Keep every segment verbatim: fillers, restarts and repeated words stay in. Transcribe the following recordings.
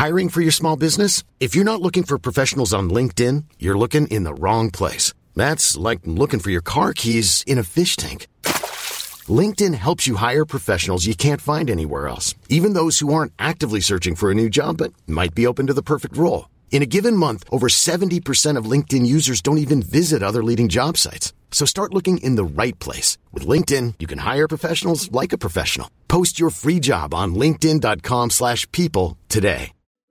Hiring for your small business? If you're not looking for professionals on LinkedIn, you're looking in the wrong place. That's like looking for your car keys in a fish tank. LinkedIn helps you hire professionals you can't find anywhere else, even those who aren't actively searching for a new job but might be open to the perfect role. In a given month, over seventy percent of LinkedIn users don't even visit other leading job sites. So start looking in the right place. With LinkedIn, you can hire professionals like a professional. Post your free job on linkedin dot com slash people today.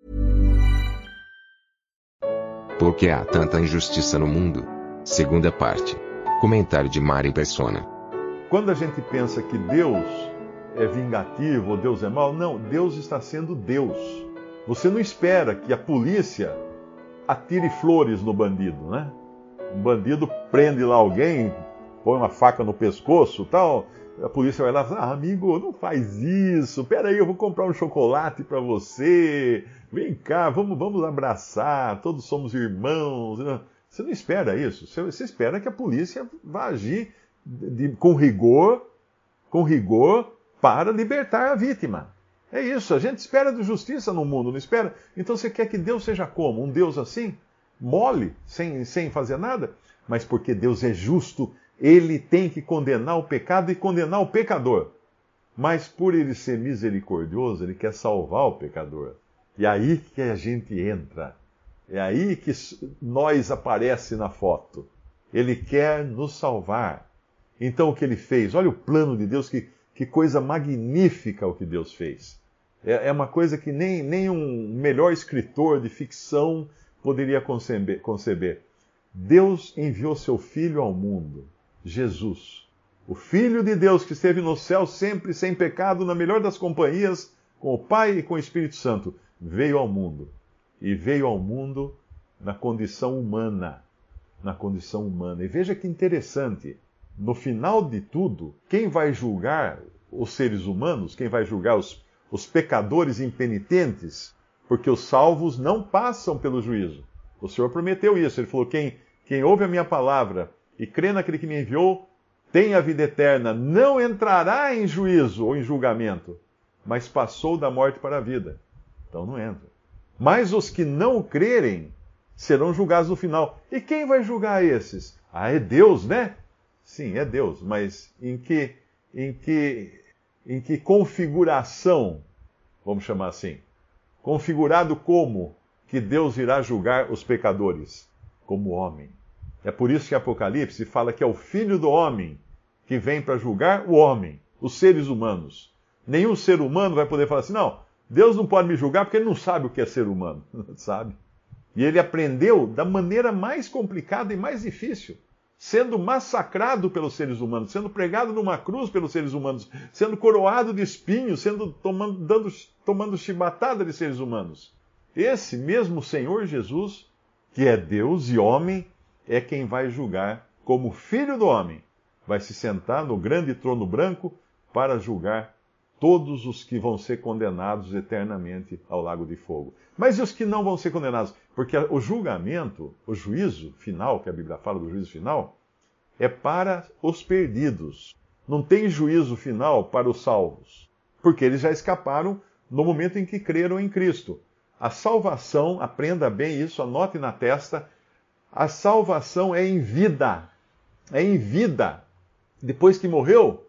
Por que há tanta injustiça no mundo? Segunda parte. Comentário de Mari Persona. Quando a gente pensa que Deus é vingativo ou Deus é mau, não, Deus está sendo Deus. Você não espera que a polícia atire flores no bandido, né? Um bandido prende lá alguém, põe uma faca no pescoço, tal. A polícia vai lá e fala: ah, amigo, não faz isso. Peraí, eu vou comprar um chocolate para você. Vem cá, vamos, vamos abraçar. Todos somos irmãos. Você não espera isso. Você espera que a polícia vá agir de, com rigor, com rigor para libertar a vítima. É isso, a gente espera de justiça no mundo, não espera? Então você quer que Deus seja como? Um Deus assim? Mole, sem, sem fazer nada? Mas porque Deus é justo, Ele tem que condenar o pecado e condenar o pecador. Mas por Ele ser misericordioso, Ele quer salvar o pecador. E é aí que a gente entra. É aí que nós aparece na foto. Ele quer nos salvar. Então o que Ele fez? Olha o plano de Deus, que, que coisa magnífica o que Deus fez. É uma coisa que nem, nem um melhor escritor de ficção poderia conceber, conceber. Deus enviou seu Filho ao mundo, Jesus. O Filho de Deus que esteve no céu sempre sem pecado, na melhor das companhias, com o Pai e com o Espírito Santo, veio ao mundo. E veio ao mundo na condição humana. Na condição humana. E veja que interessante. No final de tudo, quem vai julgar os seres humanos, quem vai julgar os Os pecadores impenitentes, porque os salvos não passam pelo juízo. O Senhor prometeu isso. Ele falou: quem, quem ouve a minha palavra e crê naquele que me enviou, tem a vida eterna, não entrará em juízo ou em julgamento, mas passou da morte para a vida. Então não entra. Mas os que não crerem serão julgados no final. E quem vai julgar esses? Ah, é Deus, né? Sim, é Deus. Mas em que... Em que Em que configuração, vamos chamar assim, configurado como que Deus irá julgar os pecadores? Como homem. É por isso que Apocalipse fala que é o Filho do Homem que vem para julgar o homem, os seres humanos. Nenhum ser humano vai poder falar assim: não, Deus não pode me julgar porque ele não sabe o que é ser humano. Sabe? E ele aprendeu da maneira mais complicada e mais difícil. Sendo massacrado pelos seres humanos, sendo pregado numa cruz pelos seres humanos, sendo coroado de espinhos, sendo tomando, dando, tomando chibatada de seres humanos. Esse mesmo Senhor Jesus, que é Deus e homem, é quem vai julgar como Filho do Homem. Vai se sentar no grande trono branco para julgar todos os que vão ser condenados eternamente ao lago de fogo. Mas e os que não vão ser condenados? Porque o julgamento, o juízo final, que a Bíblia fala do juízo final, é para os perdidos. Não tem juízo final para os salvos, porque eles já escaparam no momento em que creram em Cristo. A salvação, aprenda bem isso, anote na testa, a salvação é em vida. É em vida. Depois que morreu,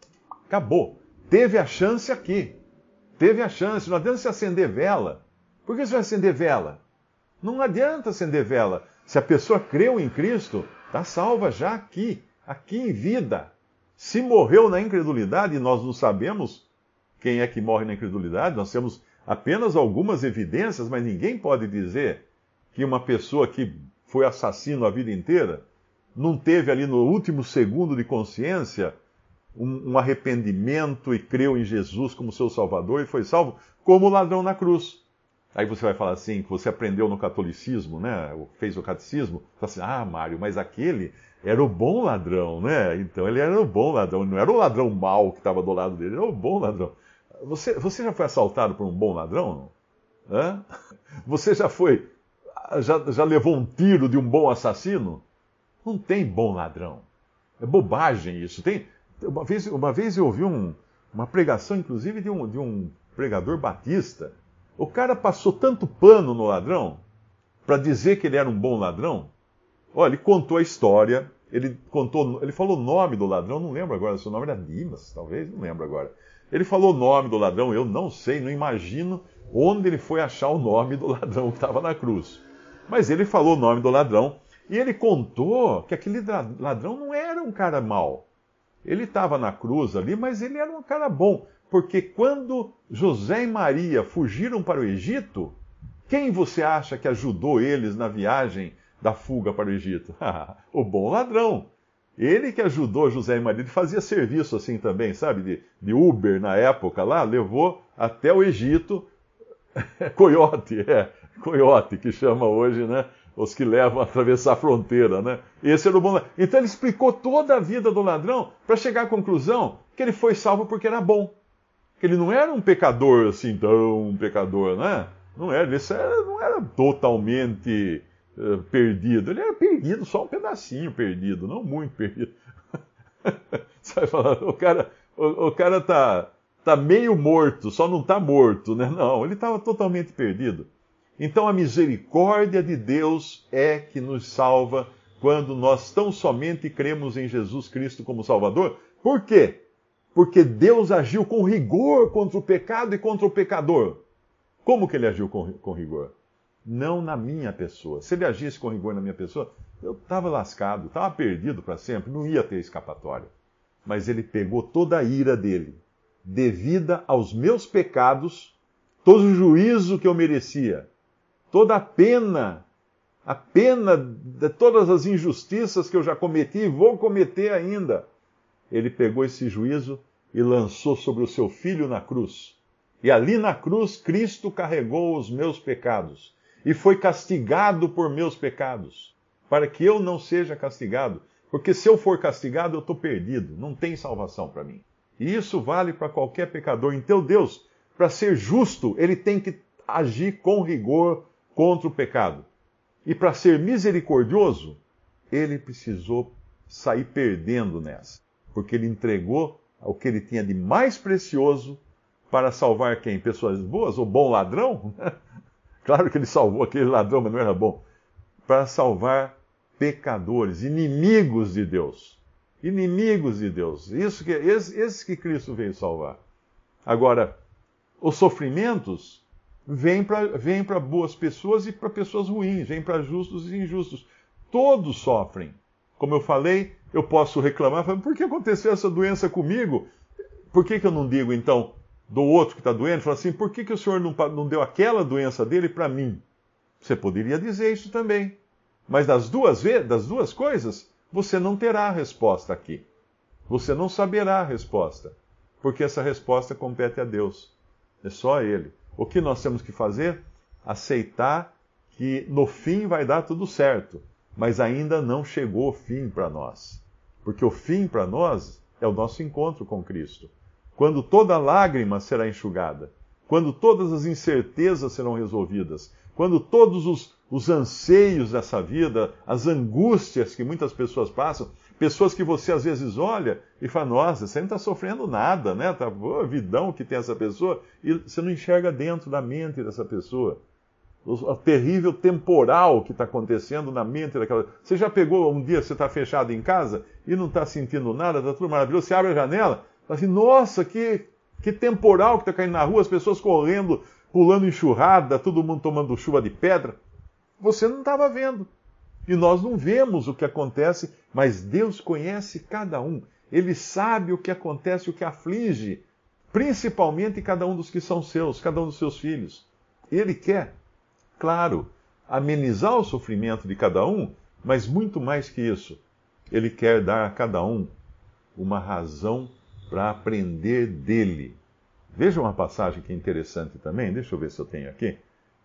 acabou. Teve a chance aqui. Teve a chance. Não adianta você acender vela. Por que você vai acender vela? Não adianta acender vela. Se a pessoa creu em Cristo, está salva já aqui. Aqui em vida. Se morreu na incredulidade, nós não sabemos quem é que morre na incredulidade. Nós temos apenas algumas evidências, mas ninguém pode dizer que uma pessoa que foi assassino a vida inteira não teve ali no último segundo de consciência Um, um arrependimento e creu em Jesus como seu Salvador e foi salvo, como o ladrão na cruz. Aí você vai falar assim, que você aprendeu no catolicismo, né? Fez o catecismo, fala assim: ah, Mário, mas aquele era o bom ladrão, né? Então ele era o bom ladrão, não era o ladrão mau que estava do lado dele, era o bom ladrão. Você, você já foi assaltado por um bom ladrão? Hã? Você já foi, já, já levou um tiro de um bom assassino? Não tem bom ladrão. É bobagem isso. Tem... Uma vez, uma vez eu ouvi um, uma pregação, inclusive, de um, de um pregador batista, O cara passou tanto pano no ladrão para dizer que ele era um bom ladrão. Olha, ele contou a história, ele contou, ele falou o nome do ladrão, não lembro agora, seu nome era Dimas, talvez, não lembro agora. Ele falou o nome do ladrão, eu não sei, não imagino onde ele foi achar o nome do ladrão que estava na cruz. Mas ele falou o nome do ladrão e ele contou que aquele ladrão não era um cara mau. Ele estava na cruz ali, mas ele era um cara bom. Porque quando José e Maria fugiram para o Egito, quem você acha que ajudou eles na viagem da fuga para o Egito? O bom ladrão. Ele que ajudou José e Maria, ele fazia serviço assim também, sabe? De, de Uber na época lá, levou até o Egito. Coiote, é, coiote que chama hoje, né? Os que levam a atravessar a fronteira, né? Esse era o bom ladrão. Então ele explicou toda a vida do ladrão para chegar à conclusão que ele foi salvo porque era bom. Que ele não era um pecador assim, tão um pecador, né? Não era, ele era, não era totalmente uh, perdido. Ele era perdido, só um pedacinho perdido, não muito perdido. Você vai falar, o cara, o, o cara tá, tá meio morto, só não tá morto, né? Não, ele estava totalmente perdido. Então a misericórdia de Deus é que nos salva quando nós tão somente cremos em Jesus Cristo como Salvador. Por quê? Porque Deus agiu com rigor contra o pecado e contra o pecador. Como que ele agiu com, com rigor? Não na minha pessoa. Se ele agisse com rigor na minha pessoa, eu estava lascado, estava perdido para sempre, não ia ter escapatória. Mas ele pegou toda a ira dele, devida aos meus pecados, todo o juízo que eu merecia, toda a pena, a pena de todas as injustiças que eu já cometi e vou cometer ainda. Ele pegou esse juízo e lançou sobre o seu filho na cruz. E ali na cruz, Cristo carregou os meus pecados e foi castigado por meus pecados, para que eu não seja castigado. Porque se eu for castigado, eu estou perdido, não tem salvação para mim. E isso vale para qualquer pecador. Então Deus, para ser justo, ele tem que agir com rigor contra o pecado. E para ser misericordioso, ele precisou sair perdendo nessa. Porque ele entregou o que ele tinha de mais precioso para salvar quem? Pessoas boas? O bom ladrão? Claro que ele salvou aquele ladrão, mas não era bom. Para salvar pecadores, inimigos de Deus. Inimigos de Deus. Isso que, esse, esse que Cristo veio salvar. Agora, os sofrimentos vêm para vêm para boas pessoas e para pessoas ruins, vêm para justos e injustos. Todos sofrem. Como eu falei, eu posso reclamar, falando, por que aconteceu essa doença comigo? Por que, que eu não digo, então, do outro que está doente? Falo assim, por que, que o Senhor não, não deu aquela doença dele para mim? Você poderia dizer isso também. Mas das duas, das duas coisas, você não terá a resposta aqui. Você não saberá a resposta. Porque essa resposta compete a Deus. É só a Ele. O que nós temos que fazer? Aceitar que no fim vai dar tudo certo. Mas ainda não chegou o fim para nós. Porque o fim para nós é o nosso encontro com Cristo. Quando toda lágrima será enxugada. Quando todas as incertezas serão resolvidas. Quando todos os, os anseios dessa vida, as angústias que muitas pessoas passam, pessoas que você às vezes olha e fala, nossa, você não está sofrendo nada, né? Tá boa vidão que tem essa pessoa, e você não enxerga dentro da mente dessa pessoa. O, o terrível temporal que está acontecendo na mente daquela... Você já pegou um dia, você está fechado em casa e não está sentindo nada, está tudo maravilhoso, você abre a janela, fala assim, nossa, que, que temporal que está caindo na rua, as pessoas correndo, pulando enxurrada, todo mundo tomando chuva de pedra. Você não estava vendo. E nós não vemos o que acontece, mas Deus conhece cada um. Ele sabe o que acontece, o que aflige, principalmente cada um dos que são seus, cada um dos seus filhos. Ele quer, claro, amenizar o sofrimento de cada um, mas muito mais que isso. Ele quer dar a cada um uma razão para aprender dele. Veja uma passagem que é interessante também, deixa eu ver se eu tenho aqui.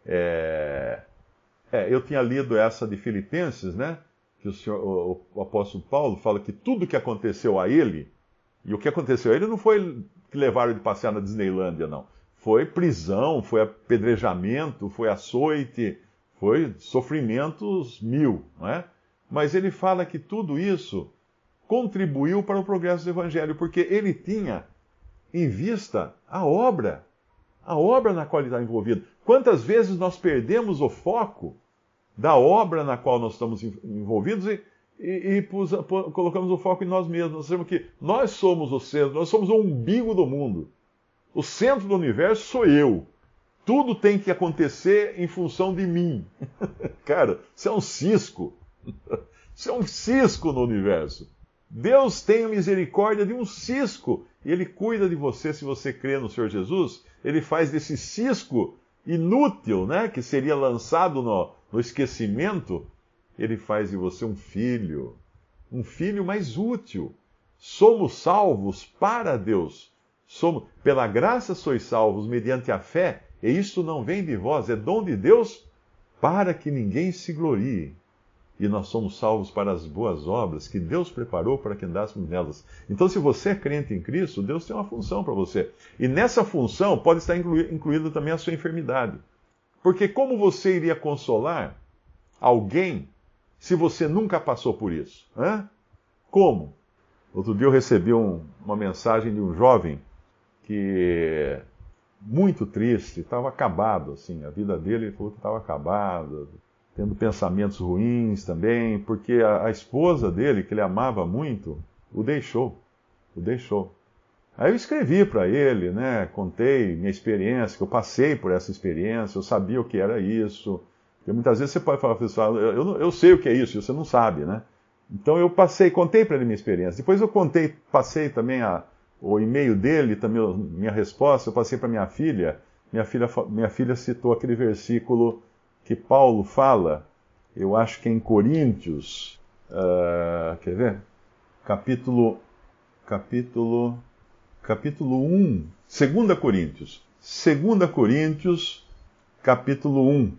É... É, eu tinha lido essa de Filipenses, né? Que o, senhor, o, o apóstolo Paulo fala que tudo que aconteceu a ele, e o que aconteceu a ele não foi que levaram ele passear na Disneylândia, não. Foi prisão, foi apedrejamento, foi açoite, foi sofrimentos mil, não é? Mas ele fala que tudo isso contribuiu para o progresso do Evangelho, porque ele tinha em vista a obra, a obra na qual ele está envolvido. Quantas vezes nós perdemos o foco da obra na qual nós estamos envolvidos e, e, e pus, pus, colocamos o foco em nós mesmos. Nós sabemos que nós somos o centro, nós somos o umbigo do mundo. O centro do universo sou eu. Tudo tem que acontecer em função de mim. Cara, isso é um cisco. Isso é um cisco no universo. Deus tem misericórdia de um cisco. E Ele cuida de você se você crê no Senhor Jesus. Ele faz desse cisco inútil, né, que seria lançado no, no esquecimento, Ele faz de você um filho. Um filho mais útil. Somos salvos para Deus. Somos, pela graça sois salvos mediante a fé. E isto não vem de vós, é dom de Deus para que ninguém se glorie. E nós somos salvos para as boas obras que Deus preparou para que andássemos nelas. Então, se você é crente em Cristo, Deus tem uma função para você. E nessa função pode estar incluída incluída também a sua enfermidade. Porque como você iria consolar alguém se você nunca passou por isso? Hã? Como? Outro dia eu recebi um, uma mensagem de um jovem que... muito triste, estava acabado, assim, a vida dele, ele falou que estava acabada, tendo pensamentos ruins também, porque a, a esposa dele, que ele amava muito, o deixou, o deixou. Aí eu escrevi para ele, né, contei minha experiência, que eu passei por essa experiência, eu sabia o que era isso, porque muitas vezes você pode falar, pessoal, eu, eu, eu sei o que é isso, e você não sabe, né? Então eu passei, contei para ele minha experiência, depois eu contei, passei também a o e-mail dele, também minha resposta, eu passei para minha filha. Minha filha, minha filha citou aquele versículo que Paulo fala, eu acho que é em Coríntios, uh, quer ver? Capítulo, capítulo, capítulo um, dois Coríntios. dois Coríntios, capítulo um,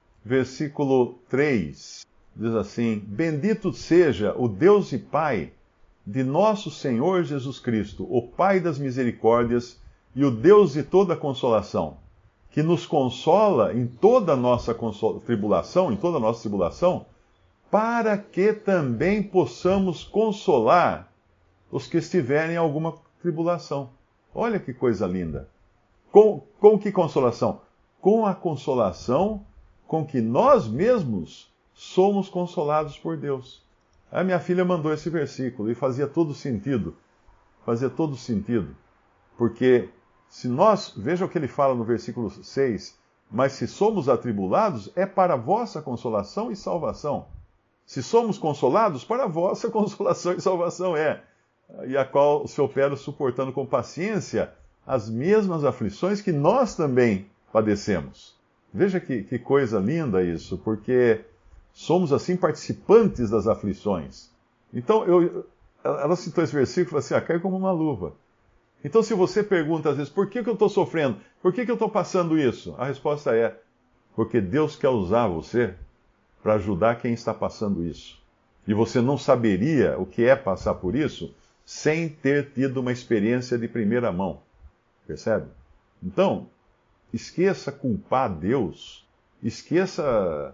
versículo três, diz assim: Bendito seja o Deus e Pai de nosso Senhor Jesus Cristo, o Pai das misericórdias e o Deus de toda consolação, que nos consola em toda a nossa tribulação, em toda a nossa tribulação, para que também possamos consolar os que estiverem em alguma tribulação. Olha que coisa linda! Com, com que consolação? Com a consolação com que nós mesmos somos consolados por Deus. A minha filha mandou esse versículo e fazia todo sentido. Fazia todo sentido. Porque se nós, veja o que ele fala no versículo seis, mas se somos atribulados, é para a vossa consolação e salvação. Se somos consolados, para a vossa consolação e salvação é. E a qual o Senhor opera suportando com paciência as mesmas aflições que nós também padecemos. Veja que, que coisa linda isso, porque somos assim participantes das aflições. Então, eu, ela citou esse versículo e falou assim, ah, cai como uma luva. Então, se você pergunta às vezes, por que, que eu estou sofrendo? Por que, que eu estou passando isso? A resposta é, porque Deus quer usar você para ajudar quem está passando isso. E você não saberia o que é passar por isso sem ter tido uma experiência de primeira mão. Percebe? Então, esqueça culpar Deus, esqueça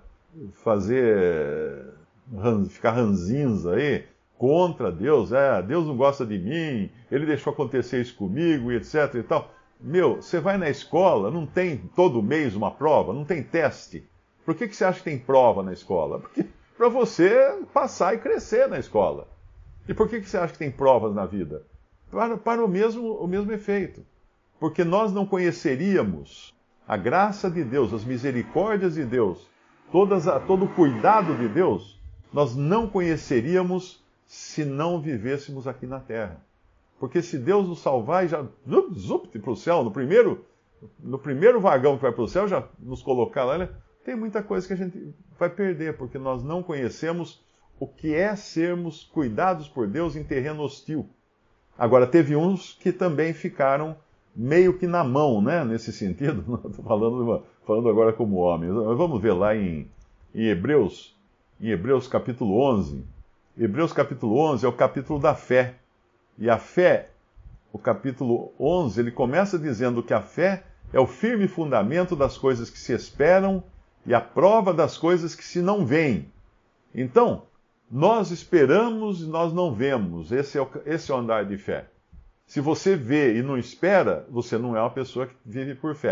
fazer, ficar ranzinza aí contra Deus, é, Deus não gosta de mim, Ele deixou acontecer isso comigo, e etc e tal. Meu, você vai na escola, não tem todo mês uma prova, não tem teste. Por que, que você acha que tem prova na escola? Porque para você passar e crescer na escola. E por que, que você acha que tem provas na vida? Para, para o mesmo, o mesmo efeito. Porque nós não conheceríamos a graça de Deus, as misericórdias de Deus, todas a, todo o cuidado de Deus, nós não conheceríamos se não vivêssemos aqui na terra. Porque se Deus nos salvar e já zup, zup, para o céu, no primeiro, no primeiro vagão que vai para o céu, já nos colocar lá, né? Tem muita coisa que a gente vai perder, porque nós não conhecemos o que é sermos cuidados por Deus em terreno hostil. Agora, teve uns que também ficaram meio que na mão, né? Nesse sentido, estou falando, falando agora como homem. Vamos ver lá em, em Hebreus, em Hebreus capítulo onze. Hebreus capítulo onze é o capítulo da fé. E a fé, o capítulo onze, ele começa dizendo que a fé é o firme fundamento das coisas que se esperam e a prova das coisas que se não veem. Então, nós esperamos e nós não vemos. Esse é o, esse é o andar de fé. Se você vê e não espera, você não é uma pessoa que vive por fé.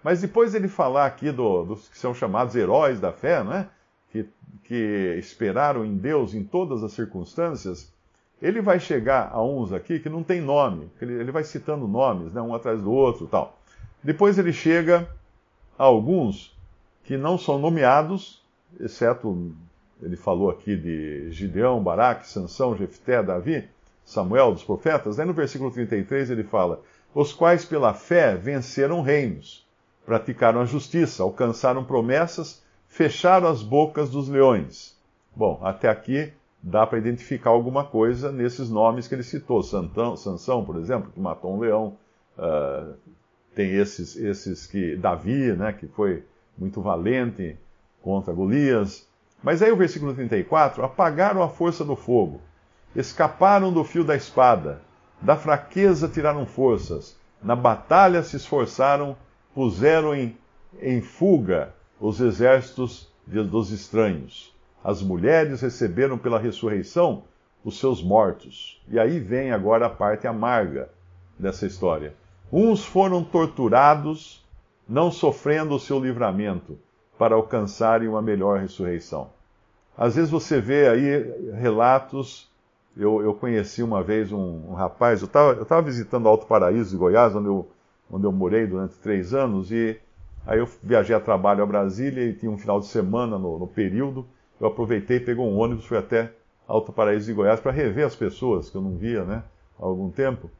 Mas depois ele falar aqui do, dos que são chamados heróis da fé, não é? que, que esperaram em Deus em todas as circunstâncias, ele vai chegar a uns aqui que não tem nome. Ele, ele vai citando nomes, né? Um atrás do outro e tal. Depois ele chega a alguns que não são nomeados, exceto, ele falou aqui de Gideão, Baraque, Sansão, Jefté, Davi, Samuel, dos profetas. Aí no versículo trinta e três ele fala: os quais pela fé venceram reinos, praticaram a justiça, alcançaram promessas, fecharam as bocas dos leões. Bom, até aqui dá para identificar alguma coisa nesses nomes que ele citou. Santão, Sansão, por exemplo, que matou um leão. Uh, tem esses, esses que... Davi, né, que foi muito valente contra Golias. Mas aí o versículo trinta e quatro: apagaram a força do fogo, escaparam do fio da espada, da fraqueza tiraram forças, na batalha se esforçaram, puseram em, em fuga os exércitos de, dos estranhos. As mulheres receberam pela ressurreição os seus mortos. E aí vem agora a parte amarga dessa história. Uns foram torturados, não sofrendo o seu livramento, para alcançarem uma melhor ressurreição. Às vezes você vê aí relatos. Eu, eu conheci uma vez um, um rapaz, eu estava eu tava visitando Alto Paraíso de Goiás, onde eu, onde eu morei durante três anos, e aí eu viajei a trabalho a Brasília e tinha um final de semana no, no período. Eu aproveitei, peguei um ônibus, fui até Alto Paraíso de Goiás para rever as pessoas que eu não via, né, há algum tempo.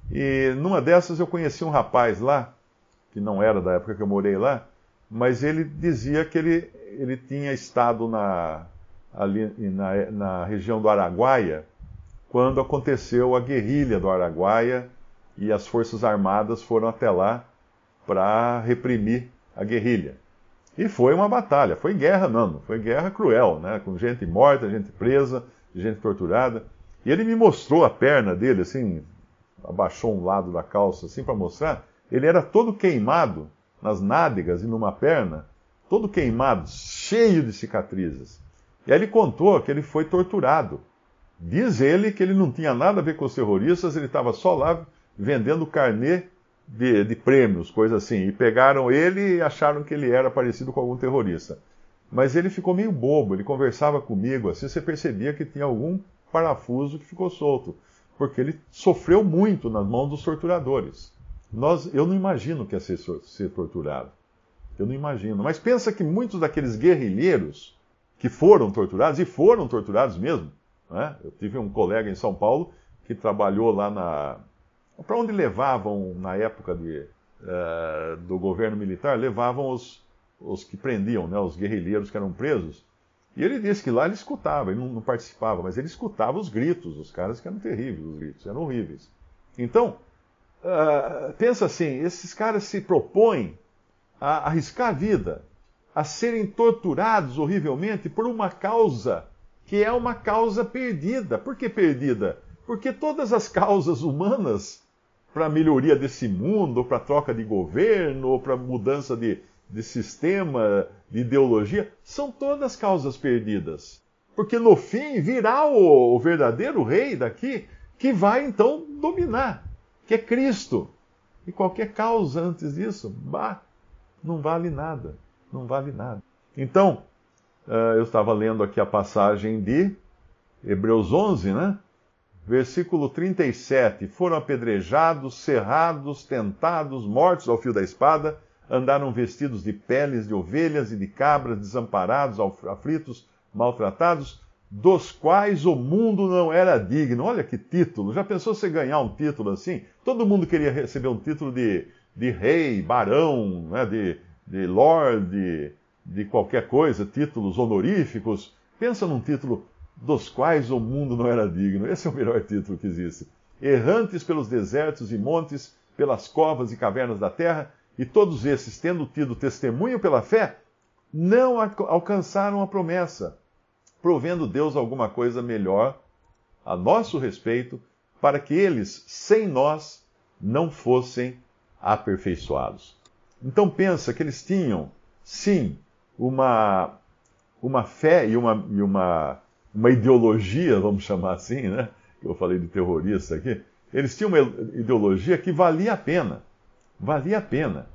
E numa dessas eu conheci um rapaz lá, que não era da época que eu morei lá, mas ele dizia que ele, ele tinha estado na, ali na, na região do Araguaia, quando aconteceu a guerrilha do Araguaia e as Forças Armadas foram até lá para reprimir a guerrilha. E foi uma batalha, foi guerra não, foi guerra cruel, né? Com gente morta, gente presa, gente torturada. E ele me mostrou a perna dele, assim, abaixou um lado da calça, assim, para mostrar. Ele era todo queimado nas nádegas e numa perna, todo queimado, cheio de cicatrizes. E aí ele contou que ele foi torturado. Diz ele que ele não tinha nada a ver com os terroristas, ele estava só lá vendendo carnê de, de prêmios, coisa assim. E pegaram ele e acharam que ele era parecido com algum terrorista. Mas ele ficou meio bobo, ele conversava comigo, assim você percebia que tinha algum parafuso que ficou solto. Porque ele sofreu muito nas mãos dos torturadores. Nós, eu não imagino que é ser, ser torturado. Eu não imagino. Mas pensa que muitos daqueles guerrilheiros que foram torturados, e foram torturados mesmo, né? Eu tive um colega em São Paulo que trabalhou lá na... Para onde levavam, na época de, uh, do governo militar, levavam os, os que prendiam, né, os guerrilheiros que eram presos. E ele disse que lá ele escutava, ele não, não participava, mas ele escutava os gritos, os caras que eram terríveis, os gritos, eram horríveis. Então, uh, pensa assim, esses caras se propõem a arriscar a vida, a serem torturados horrivelmente por uma causa que é uma causa perdida. Por que perdida? Porque todas as causas humanas para a melhoria desse mundo, ou para a troca de governo, ou para a mudança de, de sistema, de ideologia, são todas causas perdidas. Porque no fim virá o, o verdadeiro rei daqui, que vai então dominar, que é Cristo. E qualquer causa antes disso, bah, não vale nada, não vale nada. Então, uh, eu estava lendo aqui a passagem de Hebreus onze, né? Versículo trinta e sete, foram apedrejados, cerrados, tentados, mortos ao fio da espada, andaram vestidos de peles de ovelhas e de cabras, desamparados, aflitos, maltratados, dos quais o mundo não era digno. Olha que título! Já pensou você ganhar um título assim? Todo mundo queria receber um título de, de rei, barão, né, de, de lord, de, de qualquer coisa, títulos honoríficos. Pensa num título dos quais o mundo não era digno. Esse é o melhor título que existe. Errantes pelos desertos e montes, pelas covas e cavernas da terra, e todos esses, tendo tido testemunho pela fé, não alcançaram a promessa, provendo Deus alguma coisa melhor a nosso respeito, para que eles, sem nós, não fossem aperfeiçoados. Então pensa que eles tinham, sim, uma, uma fé e uma... E uma uma ideologia, vamos chamar assim, né? Eu falei de terrorista aqui. Eles tinham uma ideologia que valia a pena. Valia a pena.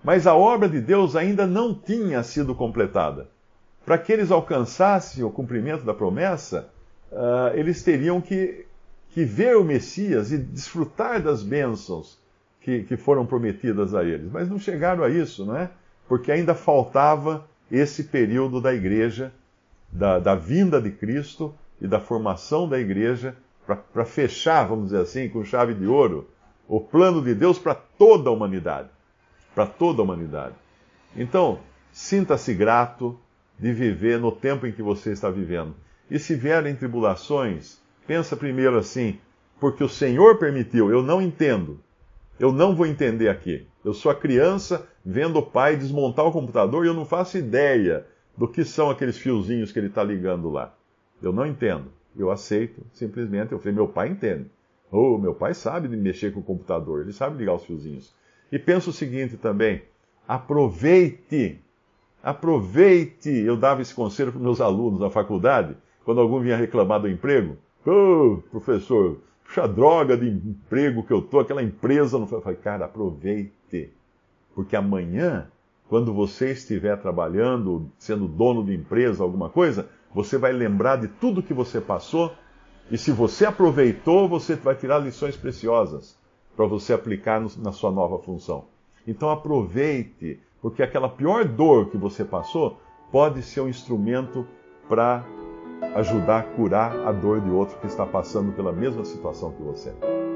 Mas a obra de Deus ainda não tinha sido completada. Para que eles alcançassem o cumprimento da promessa, uh, eles teriam que, que ver o Messias e desfrutar das bênçãos que, que foram prometidas a eles. Mas não chegaram a isso, não é? Porque ainda faltava esse período da igreja, da, da vinda de Cristo e da formação da igreja, para fechar, vamos dizer assim, com chave de ouro, o plano de Deus para toda a humanidade. Para toda a humanidade. Então, sinta-se grato de viver no tempo em que você está vivendo. E se vierem tribulações, pensa primeiro assim, porque o Senhor permitiu, eu não entendo. Eu não vou entender aqui. Eu sou a criança vendo o pai desmontar o computador e eu não faço ideia do que são aqueles fiozinhos que ele está ligando lá. Eu não entendo. Eu aceito, simplesmente. Eu falei, meu pai entende. Oh, meu pai sabe de mexer com o computador, ele sabe ligar os fiozinhos. E pensa o seguinte também, aproveite, aproveite. Eu dava esse conselho para os meus alunos na faculdade, quando algum vinha reclamar do emprego. Ô, oh, professor, puxa droga de emprego que eu tô, aquela empresa não foi. Eu falei, cara, aproveite, porque amanhã, quando você estiver trabalhando, sendo dono de empresa, alguma coisa, você vai lembrar de tudo que você passou, e se você aproveitou, você vai tirar lições preciosas para você aplicar no, na sua nova função. Então aproveite, porque aquela pior dor que você passou pode ser um instrumento para ajudar a curar a dor de outro que está passando pela mesma situação que você.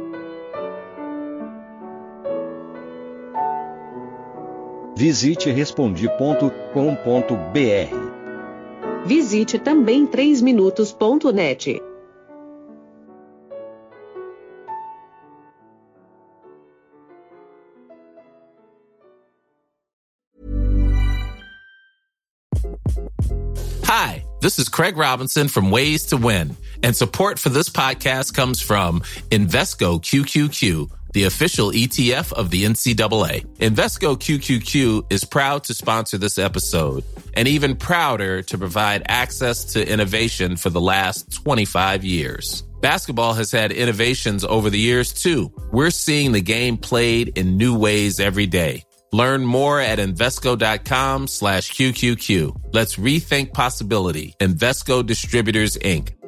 Visite respondi ponto com ponto b r. Visite também três minutos ponto net. Hi, this is Craig Robinson from Ways to Win, and support for this podcast comes from Invesco Q Q Q, the official E T F of the N C double A. Invesco Q Q Q is proud to sponsor this episode, and even prouder to provide access to innovation for the last twenty-five years. Basketball has had innovations over the years, too. We're seeing the game played in new ways every day. Learn more at Invesco.com slash QQQ. Let's rethink possibility. Invesco Distributors, Incorporated.